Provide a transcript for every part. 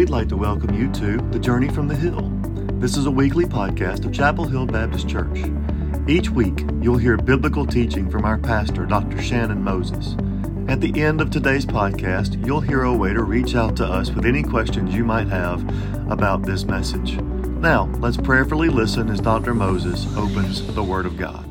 we'd like to welcome you to The Journey from the Hill. This is a weekly podcast of Chapel Hill Baptist Church. Each week, you'll hear biblical teaching from our pastor, Dr. Shannon Moses. At the end of today's podcast, you'll hear a way to reach out to us with any questions you might have about this message. Now, let's prayerfully listen as Dr. Moses opens the Word of God.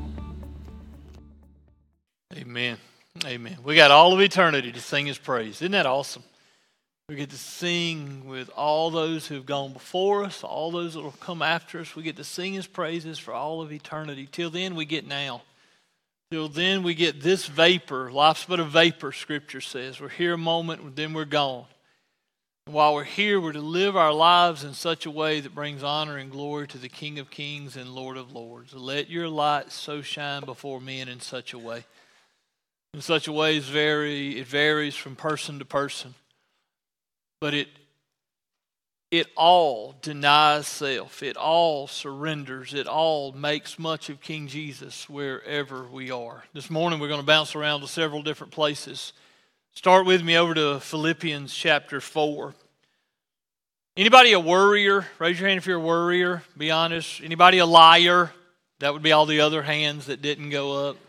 Amen. Amen. We got all of eternity to sing His praise. Isn't that awesome? We get to sing with all those who've gone before us, all those that will come after us. We get to sing His praises for all of eternity. Till then, we get now. Till then, we get this vapor. Life's but a vapor, Scripture says. We're here a moment, then we're gone. And while we're here, we're to live our lives in such a way that brings honor and glory to the King of Kings and Lord of Lords. Let your light so shine before men in such a way. In such a way, it varies from person to person. But it all denies self. It all surrenders. It all makes much of King Jesus wherever we are. This morning we're going to bounce around to several different places. Start with me over to Philippians chapter 4. Anybody a worrier? Raise your hand if you're a worrier. Be honest. Anybody a liar? That would be all the other hands that didn't go up.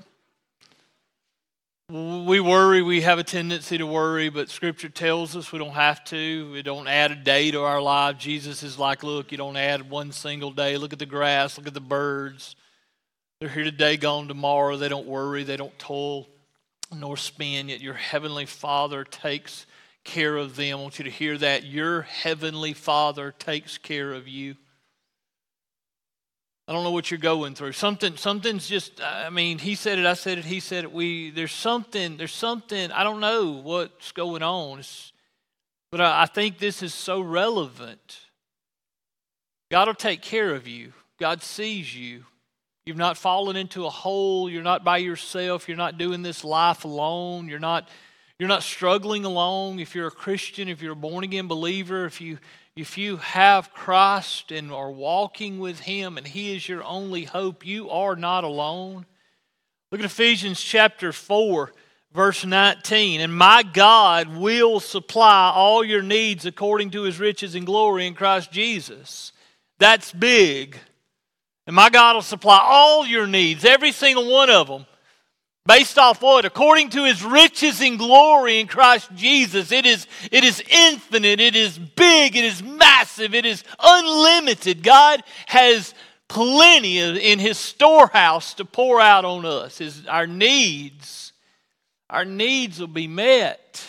We worry, we have a tendency to worry, but Scripture tells us we don't have to. We don't add a day to our life. Jesus is like, look, you don't add one single day. Look at the grass, look at the birds. They're here today, gone tomorrow. They don't worry, they don't toil nor spin, yet your heavenly Father takes care of them. I want you to hear that. Your heavenly Father takes care of you. I don't know what you're going through. Something's just, he said it, I said it, he said it. There's something, I don't know what's going on. But I think this is so relevant. God will take care of you. God sees you. You've not fallen into a hole. You're not by yourself. You're not doing this life alone. You're not struggling alone. If you're a Christian, if you're a born-again believer, if you have Christ and are walking with Him and He is your only hope, you are not alone. Look at Ephesians chapter 4, verse 19. And my God will supply all your needs according to His riches and glory in Christ Jesus. That's big. And my God will supply all your needs, every single one of them. Based off what? According to His riches and glory in Christ Jesus. It is infinite, it is big, it is massive, it is unlimited. God has plenty in His storehouse to pour out on us. Our needs will be met.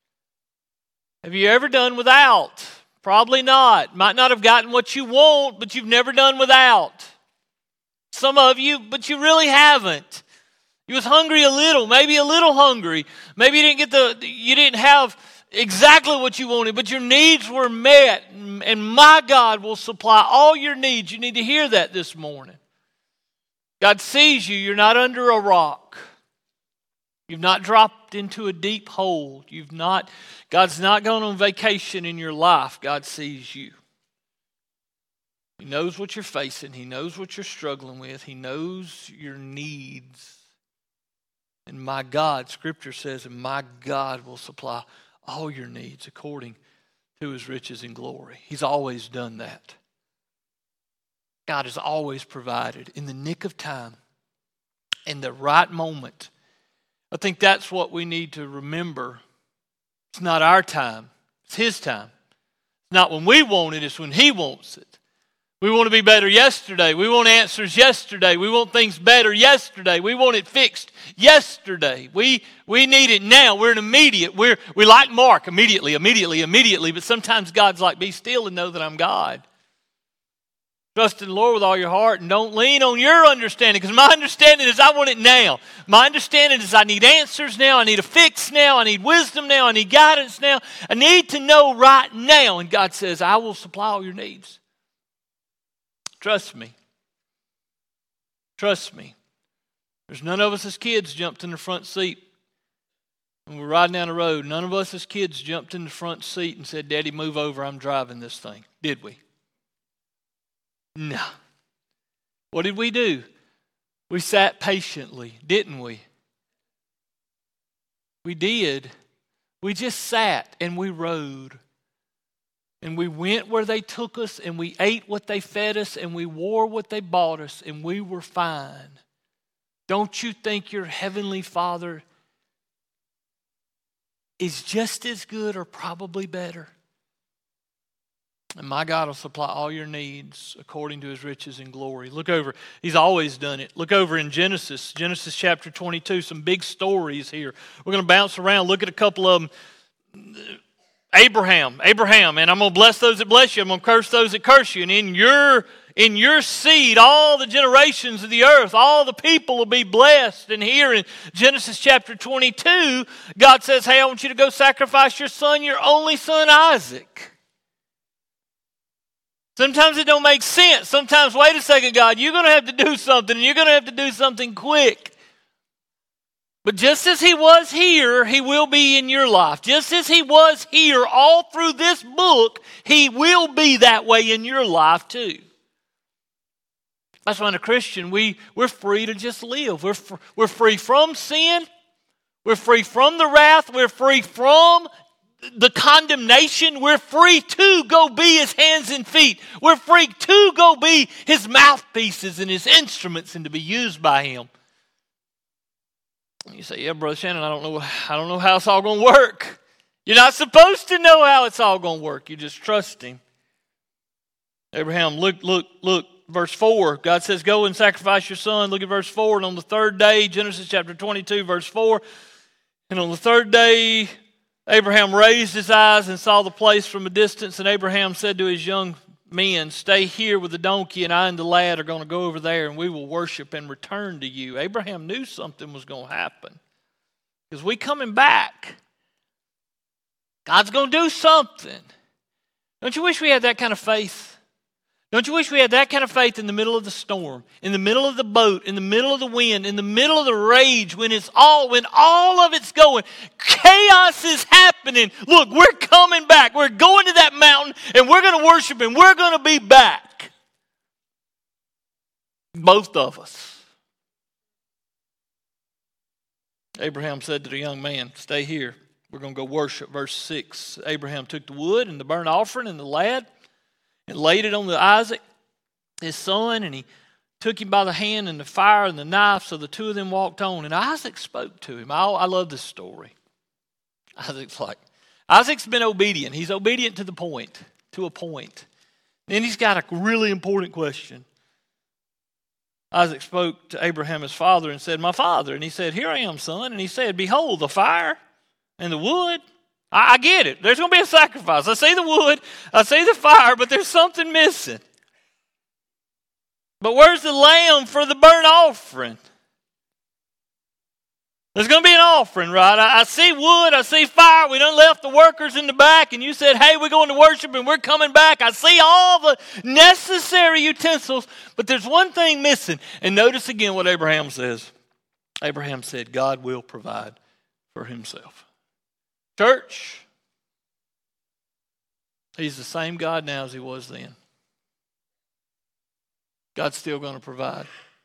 Have you ever done without? Probably not. Might not have gotten what you want, but you've never done without. Some of you, but you really haven't. You was hungry a little, maybe a little hungry. Maybe you didn't have exactly what you wanted, but your needs were met. And my God will supply all your needs. You need to hear that this morning. God sees you. You're not under a rock. You've not dropped into a deep hole. God's not gone on vacation in your life. God sees you. He knows what you're facing. He knows what you're struggling with. He knows your needs. And my God, Scripture says, and my God will supply all your needs according to His riches and glory. He's always done that. God has always provided in the nick of time, in the right moment. I think that's what we need to remember. It's not our time. It's His time. It's not when we want it. It's when He wants it. We want to be better yesterday. We want answers yesterday. We want things better yesterday. We want it fixed yesterday. We need it now. We're an immediate. We like Mark, immediately. But sometimes God's like, be still and know that I'm God. Trust in the Lord with all your heart and don't lean on your understanding. Because my understanding is I want it now. My understanding is I need answers now. I need a fix now. I need wisdom now. I need guidance now. I need to know right now. And God says, I will supply all your needs. Trust me. Trust me. There's none of us as kids jumped in the front seat when we're riding down the road. None of us as kids jumped in the front seat and said, Daddy, move over, I'm driving this thing. Did we? No. What did we do? We sat patiently, didn't we? We did. We just sat and we rode. And we went where they took us, and we ate what they fed us, and we wore what they bought us, and we were fine. Don't you think your heavenly Father is just as good or probably better? And my God will supply all your needs according to his riches and glory. Look over. He's always done it. Look over in Genesis chapter 22. Some big stories here. We're going to bounce around. Look at a couple of them. Abraham. And I'm going to bless those that bless you. I'm going to curse those that curse you. And in your seed, all the generations of the earth, all the people will be blessed. And here in Genesis chapter 22, God says, hey, I want you to go sacrifice your son, your only son, Isaac. Sometimes it don't make sense. Sometimes, wait a second, God, you're going to have to do something, and you're going to have to do something quick. But just as he was here, he will be in your life. Just as he was here all through this book, he will be that way in your life too. That's why in a Christian, we're free to just live. We're free from sin. We're free from the wrath. We're free from the condemnation. We're free to go be his hands and feet. We're free to go be his mouthpieces and his instruments and to be used by him. You say, yeah, Brother Shannon, I don't know how it's all going to work. You're not supposed to know how it's all going to work. You just trust him. Abraham, look. Verse 4, God says, go and sacrifice your son. Look at verse 4. And on the third day, Genesis chapter 22, verse 4. And on the third day, Abraham raised his eyes and saw the place from a distance. And Abraham said to his young men, stay here with the donkey, and I and the lad are going to go over there, and we will worship and return to you. Abraham knew something was going to happen. Because we coming back. God's going to do something. Don't you wish we had that kind of faith? Don't you wish we had that kind of faith in the middle of the storm, in the middle of the boat, in the middle of the wind, in the middle of the rage, when all of it's going, chaos is happening. Look, we're coming back. We're going to that mountain, and we're going to worship, and we're going to be back. Both of us. Abraham said to the young man, stay here. We're going to go worship. Verse 6, Abraham took the wood and the burnt offering and the lad, and laid it on Isaac, his son, and he took him by the hand and the fire and the knife, so the two of them walked on. And Isaac spoke to him. I love this story. Isaac's been obedient. He's obedient to a point. Then he's got a really important question. Isaac spoke to Abraham, his father, and said, my father. And he said, here I am, son. And he said, behold, the fire and the wood. I get it. There's going to be a sacrifice. I see the wood. I see the fire, but there's something missing. But where's the lamb for the burnt offering? There's going to be an offering, right? I see wood. I see fire. We done left the workers in the back, and you said, hey, we're going to worship, and we're coming back. I see all the necessary utensils, but there's one thing missing. And notice again what Abraham says. Abraham said, God will provide for himself. Church, he's the same God now as he was then. God's still going to provide.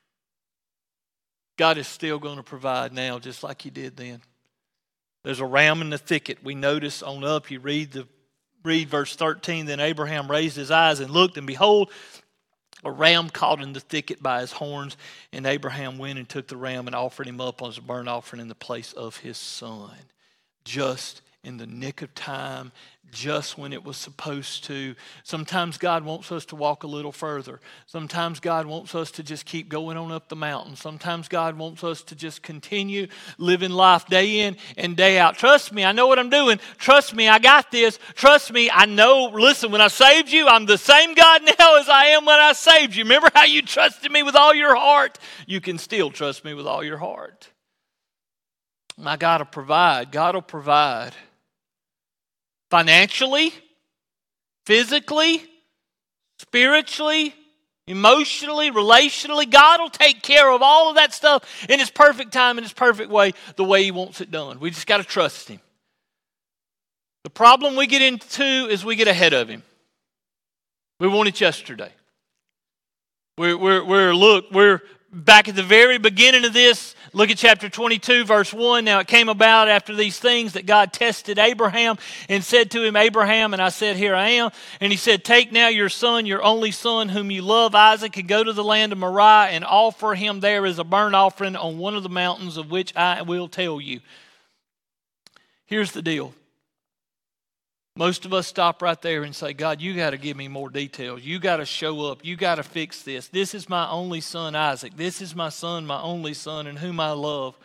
God is still going to provide now just like he did then. There's a ram in the thicket. We notice on up, you read verse 13, then Abraham raised his eyes and looked, and behold, a ram caught in the thicket by his horns, and Abraham went and took the ram and offered him up as a burnt offering in the place of his son. Just in the nick of time, just when it was supposed to. Sometimes God wants us to walk a little further. Sometimes God wants us to just keep going on up the mountain. Sometimes God wants us to just continue living life day in and day out. Trust me, I know what I'm doing. Trust me, I got this. Trust me, I know. Listen, when I saved you, I'm the same God now as I am when I saved you. Remember how you trusted me with all your heart? You can still trust me with all your heart. My God will provide. God will provide. Financially, physically, spiritually, emotionally, relationally. God will take care of all of that stuff in his perfect time, in his perfect way, the way he wants it done. We just got to trust him. The problem we get into is we get ahead of him. We want it yesterday. We're back at the very beginning of this, look at chapter 22, verse 1. Now it came about after these things that God tested Abraham and said to him, Abraham, and I said, here I am. And he said, take now your son, your only son, whom you love, Isaac, and go to the land of Moriah and offer him there as a burnt offering on one of the mountains of which I will tell you. Here's the deal. Most of us stop right there and say, God, you got to give me more details. You got to show up. You got to fix this. This is my only son, Isaac. This is my son, my only son, in whom I love.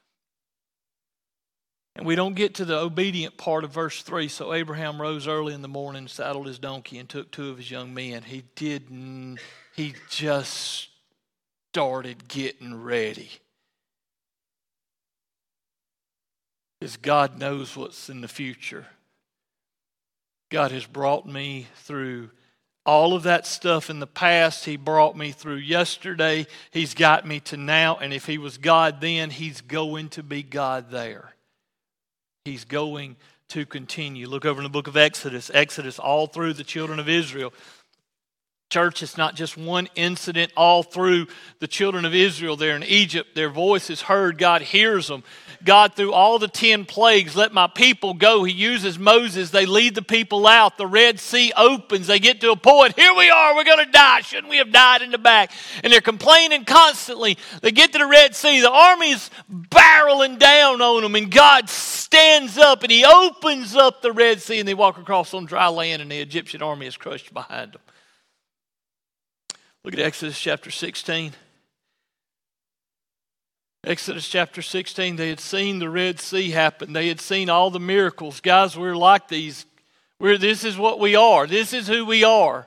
And we don't get to the obedient part of verse 3. So Abraham rose early in the morning, saddled his donkey, and took 2 of his young men. He just started getting ready. Because God knows what's in the future. God has brought me through all of that stuff in the past. He brought me through yesterday. He's got me to now. And if he was God then, he's going to be God there. He's going to continue. Look over in the book of Exodus. Exodus all through the children of Israel. Church, it's not just one incident all through the children of Israel there in Egypt. Their voice is heard. God hears them. God, through all the 10 plagues, let my people go. He uses Moses. They lead the people out. The Red Sea opens. They get to a point. Here we are. We're going to die. Shouldn't we have died in the back? And they're complaining constantly. They get to the Red Sea. The army's barreling down on them. And God stands up and he opens up the Red Sea. And they walk across on dry land. And the Egyptian army is crushed behind them. Look at Exodus chapter 16. Exodus chapter 16, they had seen the Red Sea happen. They had seen all the miracles. Guys, we're like these. This is what we are. This is who we are.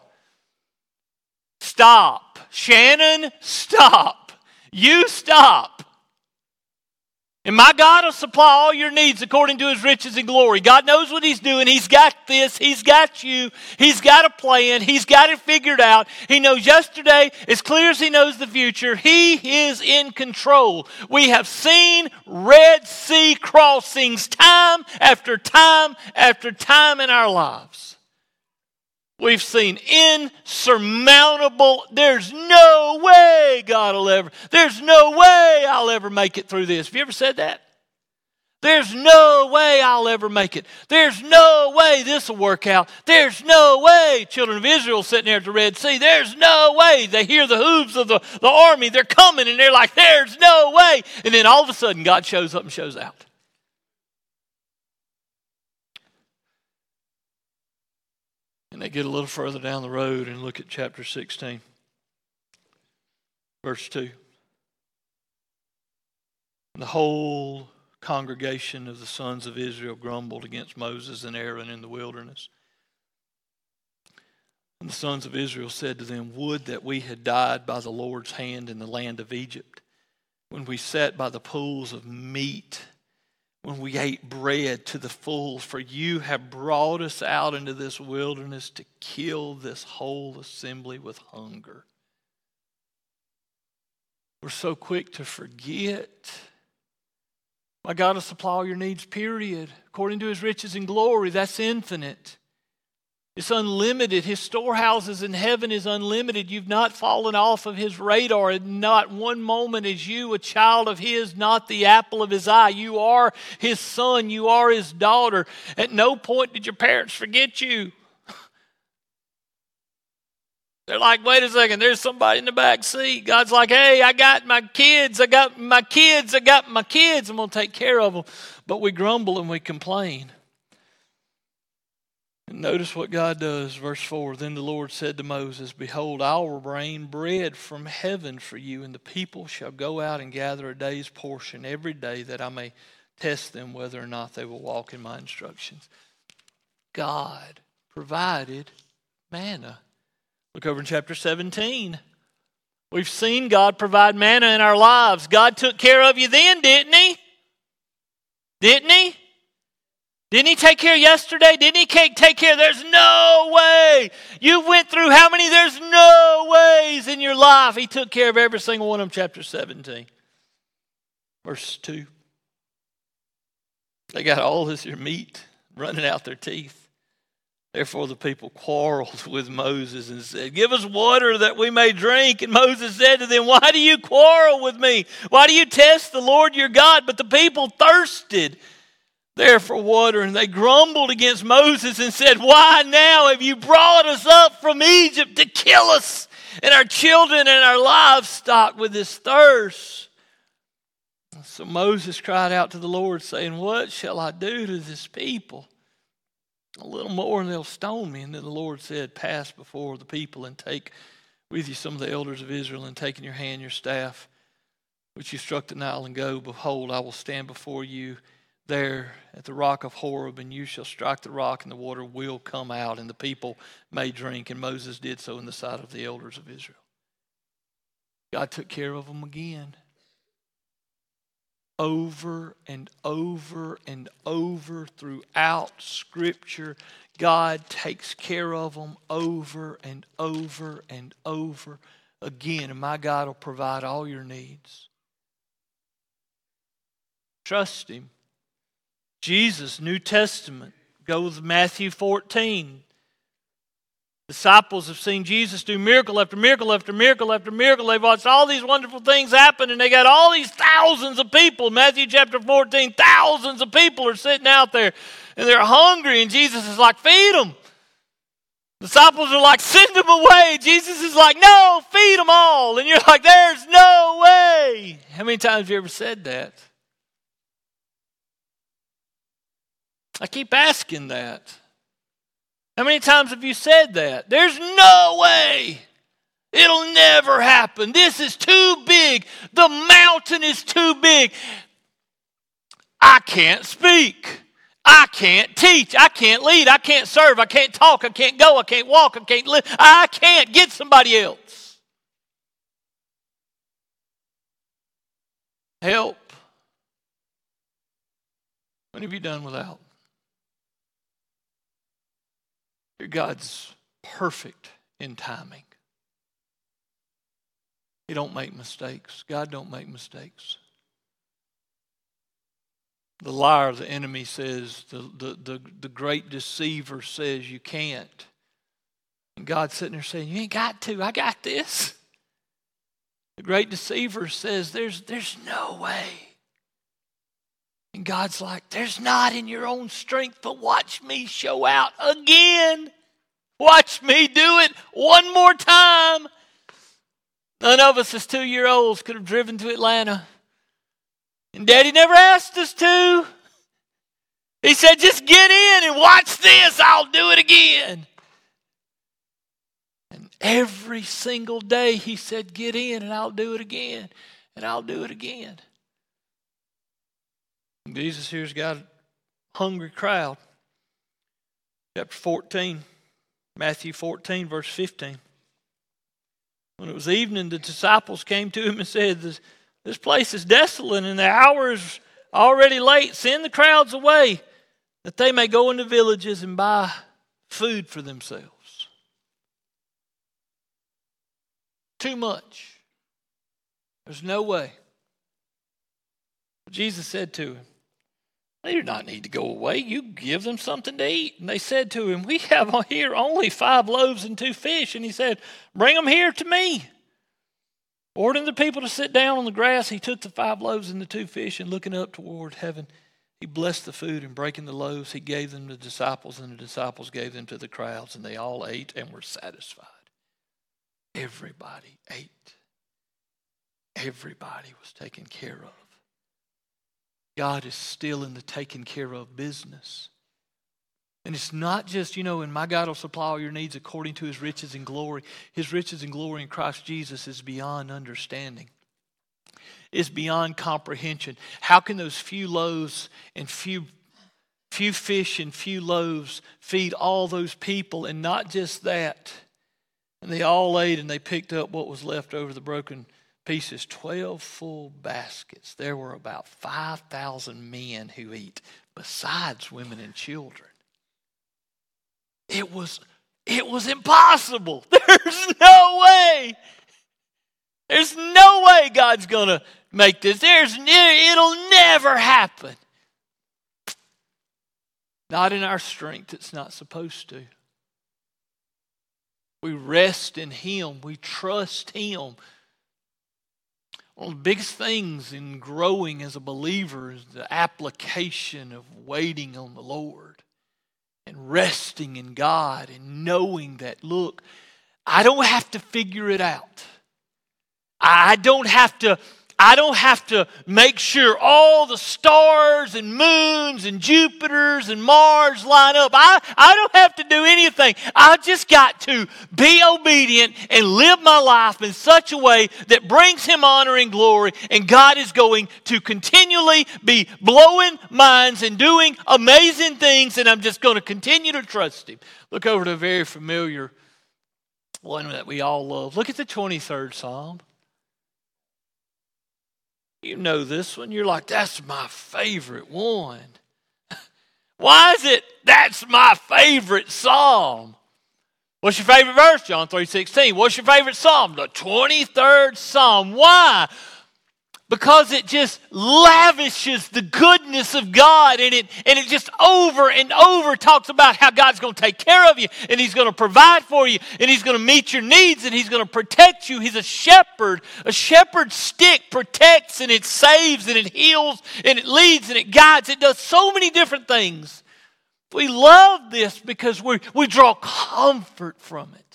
Stop. Shannon, stop. You stop. And my God will supply all your needs according to his riches and glory. God knows what he's doing. He's got this. He's got you. He's got a plan. He's got it figured out. He knows yesterday as clear as he knows the future. He is in control. We have seen Red Sea crossings time after time after time in our lives. We've seen insurmountable, there's no way there's no way I'll ever make it through this. Have you ever said that? There's no way I'll ever make it. There's no way this will work out. There's no way. Children of Israel sitting there at the Red Sea. There's no way. They hear the hooves of the army. They're coming and they're like, there's no way. And then all of a sudden God shows up and shows out. And they get a little further down the road and look at chapter 16, verse 2. And the whole congregation of the sons of Israel grumbled against Moses and Aaron in the wilderness. And the sons of Israel said to them, would that we had died by the Lord's hand in the land of Egypt, when we sat by the pools of meat, when we ate bread to the full, for you have brought us out into this wilderness to kill this whole assembly with hunger. We're so quick to forget. My God will supply all your needs, period. According to his riches and glory, that's infinite. It's unlimited. His storehouses in heaven is unlimited. You've not fallen off of his radar. Not one moment is you a child of his, not the apple of his eye. You are his son. You are his daughter. At no point did your parents forget you. They're like, wait a second, there's somebody in the back seat. God's like, hey, I got my kids. I got my kids. I'm going to take care of them. But we grumble and we complain. And notice what God does, verse 4. Then the Lord said to Moses, behold, I will rain bread from heaven for you, and the people shall go out and gather a day's portion every day, that I may test them whether or not they will walk in my instructions. God provided manna. Look over in chapter 17. We've seen God provide manna in our lives. God took care of you then, didn't he? Didn't he? Didn't he take care yesterday? Didn't he take care? There's no way. You went through how many? There's no ways in your life. He took care of every single one of them. Chapter 17. Verse 2. They got all this your meat running out their teeth. Therefore the people quarreled with Moses and said, "Give us water that we may drink." And Moses said to them, "Why do you quarrel with me? Why do you test the Lord your God?" But the people thirsted there for water, and they grumbled against Moses and said, "Why now have you brought us up from Egypt to kill us and our children and our livestock with this thirst?" So Moses cried out to the Lord, saying, "What shall I do to this people? A little more and they'll stone me." And then the Lord said, "Pass before the people and take with you some of the elders of Israel, and take in your hand your staff, which you struck the Nile, and go. Behold, I will stand before you there at the rock of Horeb, and you shall strike the rock, and the water will come out, and the people may drink." And Moses did so in the sight of the elders of Israel. God took care of them again. Over and over and over throughout Scripture, God takes care of them over and over and over again. And my God will provide all your needs. Trust Him. Jesus, New Testament, go with Matthew 14. Disciples have seen Jesus do miracle after miracle after miracle after miracle. They've watched all these wonderful things happen, and they got all these thousands of people. Matthew chapter 14, thousands of people are sitting out there, and they're hungry, and Jesus is like, "Feed them." Disciples are like, "Send them away." Jesus is like, "No, feed them all." And you're like, "There's no way." How many times have you ever said that? I keep asking that. How many times have you said that? There's no way. It'll never happen. This is too big. The mountain is too big. I can't speak. I can't teach. I can't lead. I can't serve. I can't talk. I can't go. I can't walk. I can't live. I can't. Get somebody else. Help. What have you done without? God's perfect in timing. He don't make mistakes. God don't make mistakes. The liar, the enemy says, the great deceiver says you can't. And God's sitting there saying, "You ain't got to. I got this." The great deceiver says, there's no way. And God's like, "There's not in your own strength, but watch me show out again. Watch me do it one more time." None of us as 2-year-olds could have driven to Atlanta. And Daddy never asked us to. He said, "Just get in and watch this. I'll do it again." And every single day He said, "Get in and I'll do it again. And I'll do it again." Jesus here's got a hungry crowd. Chapter 14, Matthew 14, verse 15. When it was evening, the disciples came to Him and said, "This place is desolate, and the hour is already late. Send the crowds away, that they may go into villages and buy food for themselves." Too much. There's no way. Jesus said to him, "They do not need to go away. You give them something to eat." And they said to Him, "We have here only 5 loaves and 2 fish. And He said, "Bring them here to me." Ordering the people to sit down on the grass, He took the 5 loaves and the 2 fish, and looking up toward heaven, He blessed the food, and breaking the loaves, He gave them to the disciples, and the disciples gave them to the crowds, and they all ate and were satisfied. Everybody ate. Everybody was taken care of. God is still in the taking care of business. And it's not just, and my God will supply all your needs according to His riches and glory. His riches and glory in Christ Jesus is beyond understanding. It's beyond comprehension. How can those few loaves and few fish and few loaves feed all those people? And not just that. And they all ate, and they picked up what was left over the broken pieces, 12 full baskets. There were about 5,000 men who eat, besides women and children. It was impossible. There's no way. There's no way God's going to make this. It'll never happen. Not in our strength. It's not supposed to. We rest in Him. We trust Him. One of the biggest things in growing as a believer is the application of waiting on the Lord and resting in God and knowing that, look, I don't have to figure it out. I don't have to make sure all the stars and moons and Jupiters and Mars line up. I don't have to do anything. I just got to be obedient and live my life in such a way that brings Him honor and glory. And God is going to continually be blowing minds and doing amazing things. And I'm just going to continue to trust Him. Look over to a very familiar one that we all love. Look at the 23rd Psalm. You know this one. You're like, that's my favorite one. Why is it that's my favorite psalm? What's your favorite verse? John 3:16. What's your favorite psalm? The 23rd Psalm. Why? Because it just lavishes the goodness of God, and it just over and over talks about how God's going to take care of you, and He's going to provide for you, and He's going to meet your needs, and He's going to protect you. He's a shepherd. A shepherd's stick protects, and it saves, and it heals, and it leads, and it guides. It does so many different things. We love this because we draw comfort from it.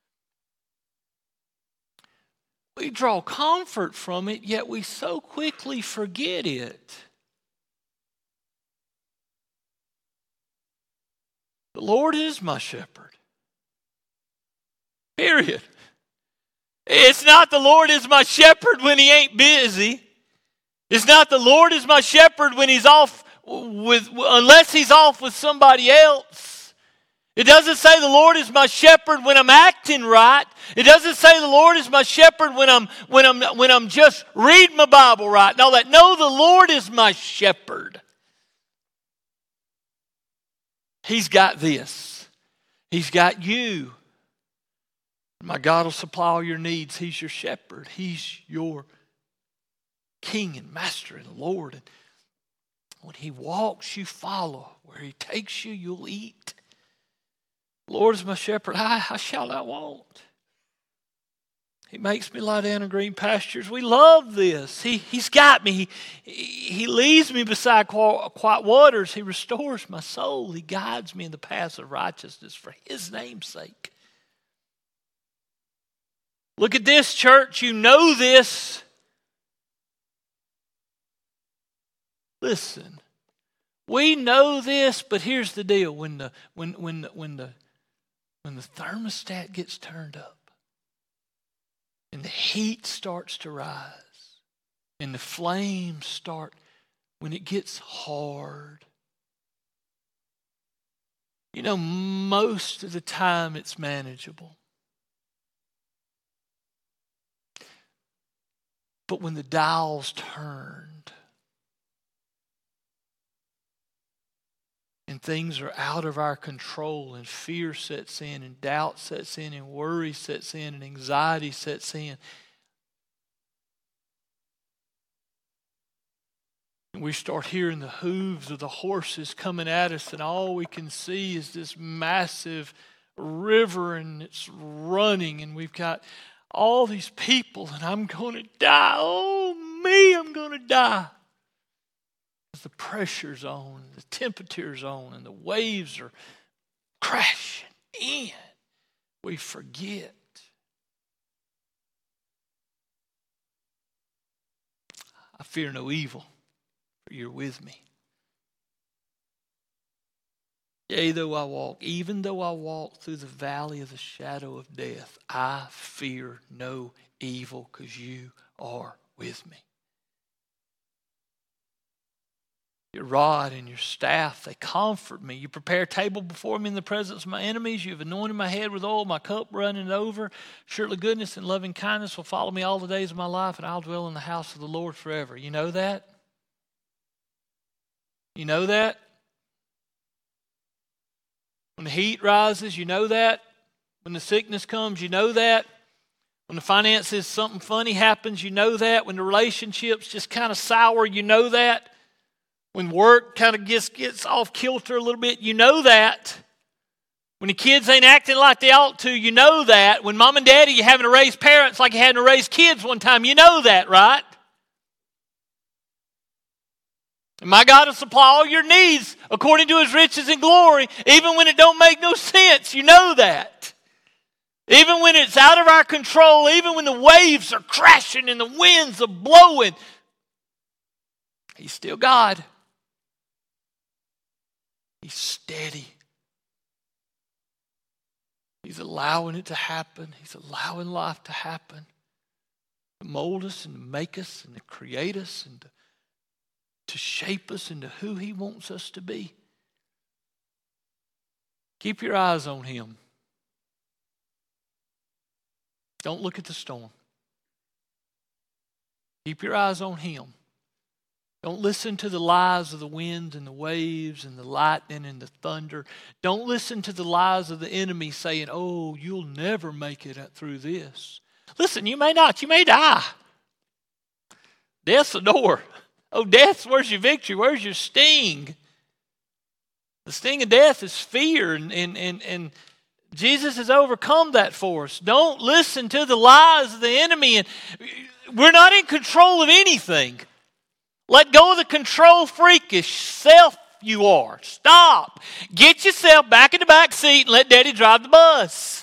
We draw comfort from it, yet we so quickly forget it. The Lord is my shepherd. Period. It's not the Lord is my shepherd when He ain't busy. It's not the Lord is my shepherd when He's off unless He's off with somebody else. It doesn't say the Lord is my shepherd when I'm acting right. It doesn't say the Lord is my shepherd when I'm just reading my Bible right and all that. No, the Lord is my shepherd. He's got this. He's got you. My God will supply all your needs. He's your shepherd. He's your King and Master and Lord. And when He walks, you follow. Where He takes you, you'll eat. Lord is my shepherd, I shall not want. He makes me lie down in green pastures. We love this. He's got me. He leads me beside quiet waters. He restores my soul. He guides me in the paths of righteousness for His name's sake. Look at this, church. You know this. Listen. We know this, but here's the deal. When the thermostat gets turned up and the heat starts to rise and the flames start, when it gets hard, you know, most of the time it's manageable. But when the dial's turned and things are out of our control and fear sets in and doubt sets in and worry sets in and anxiety sets in, and we start hearing the hooves of the horses coming at us, and all we can see is this massive river, and it's running, and we've got all these people, and I'm going to die. Oh, me, I'm going to die. The pressure's on, the temperature's on, and the waves are crashing in. We forget. I fear no evil, for you're with me. Yea, even though I walk through the valley of the shadow of death, I fear no evil, because you are with me. Your rod and your staff, they comfort me. You prepare a table before me in the presence of my enemies. You have anointed my head with oil, my cup running over. Surely goodness and loving kindness will follow me all the days of my life, and I'll dwell in the house of the Lord forever. You know that? You know that? When the heat rises, you know that? When the sickness comes, you know that? When the finances, something funny happens, you know that? When the relationships just kind of sour, you know that? When work kind of gets off kilter a little bit, you know that. When the kids ain't acting like they ought to, you know that. When mom and daddy, you're having to raise parents like you had to raise kids one time, you know that, right? And my God will supply all your needs according to His riches and glory, even when it don't make no sense. You know that. Even when it's out of our control, even when the waves are crashing and the winds are blowing, He's still God. He's steady. He's allowing it to happen. He's allowing life to happen. To mold us and to make us and to create us and to shape us into who He wants us to be. Keep your eyes on Him. Don't look at the storm. Keep your eyes on Him. Don't listen to the lies of the winds and the waves and the lightning and the thunder. Don't listen to the lies of the enemy saying, oh, you'll never make it through this. Listen, you may not. You may die. Death's the door. Oh, death, where's your victory? Where's your sting? The sting of death is fear, and Jesus has overcome that for us. Don't listen to the lies of the enemy. And we're not in control of anything. Let go of the control freakish self you are. Stop. Get yourself back in the back seat and let Daddy drive the bus.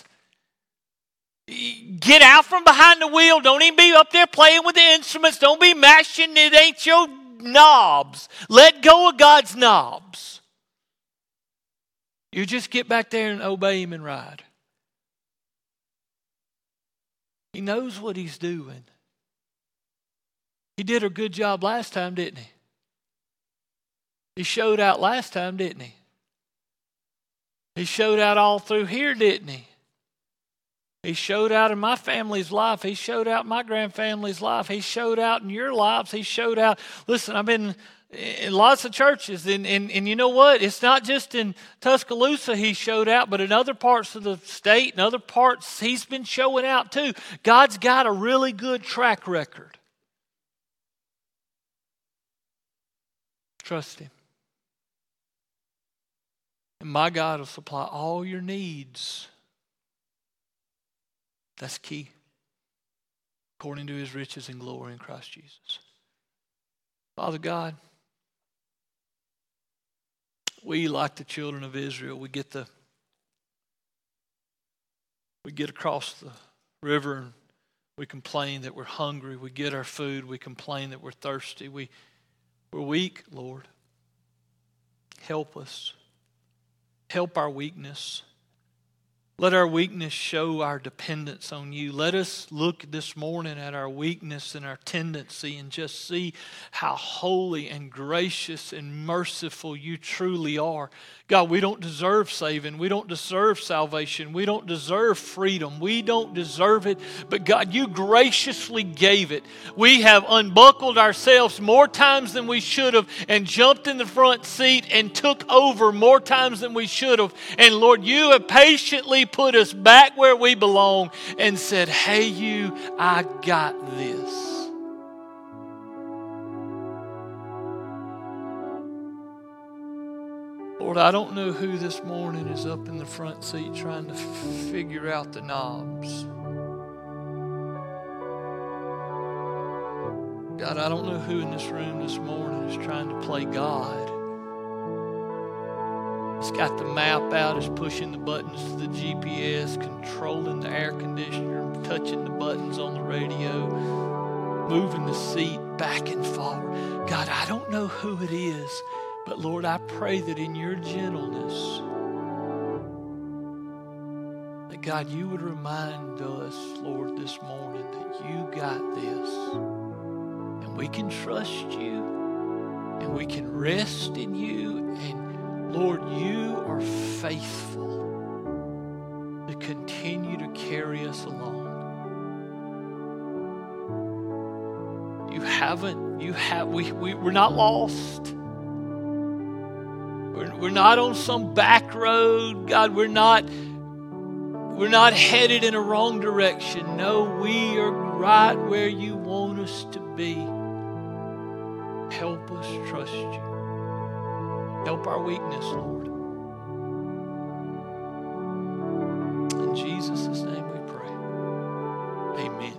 Get out from behind the wheel. Don't even be up there playing with the instruments. Don't be mashing. It ain't your knobs. Let go of God's knobs. You just get back there and obey Him and ride. He knows what He's doing. He did a good job last time, didn't He? He showed out last time, didn't He? He showed out all through here, didn't He? He showed out in my family's life. He showed out in my grandfamily's life. He showed out in your lives. He showed out. Listen, I've been in lots of churches, and you know what? It's not just in Tuscaloosa He showed out, but in other parts of the state and other parts He's been showing out too. God's got a really good track record. Trust Him. And my God will supply all your needs. That's key. According to His riches and glory in Christ Jesus. Father God, we, like the children of Israel, we get across the river and we complain that we're hungry. We get our food. We complain that we're thirsty. We're weak, Lord. Help us. Help our weakness. Let our weakness show our dependence on You. Let us look this morning at our weakness and our tendency and just see how holy and gracious and merciful You truly are. God, we don't deserve saving. We don't deserve salvation. We don't deserve freedom. We don't deserve it. But God, You graciously gave it. We have unbuckled ourselves more times than we should have and jumped in the front seat and took over more times than we should have. And Lord, You have patiently put us back where we belong and said, hey, You, I got this. Lord, I don't know who this morning is up in the front seat trying to figure out the knobs. God, I don't know who in this room this morning is trying to play God. It's got the map out, it's pushing the buttons to the GPS, controlling the air conditioner, touching the buttons on the radio, moving the seat back and forward. God, I don't know who it is, but Lord, I pray that in Your gentleness, that God, You would remind us, Lord, this morning that You got this. And we can trust You, and we can rest in You, and Lord, You are faithful to continue to carry us along. We're not lost. We're not on some back road. God, we're not headed in a wrong direction. No, we are right where You want us to be. Help us trust You. Help our weakness, Lord. Jesus' name we pray. Amen.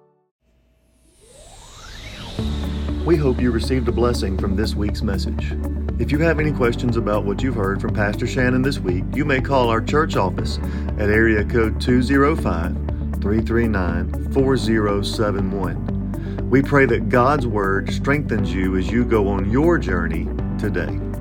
We hope you received a blessing from this week's message. If you have any questions about what you've heard from Pastor Shannon this week, you may call our church office at area code 205-339-4071. We pray that God's Word strengthens you as you go on your journey today.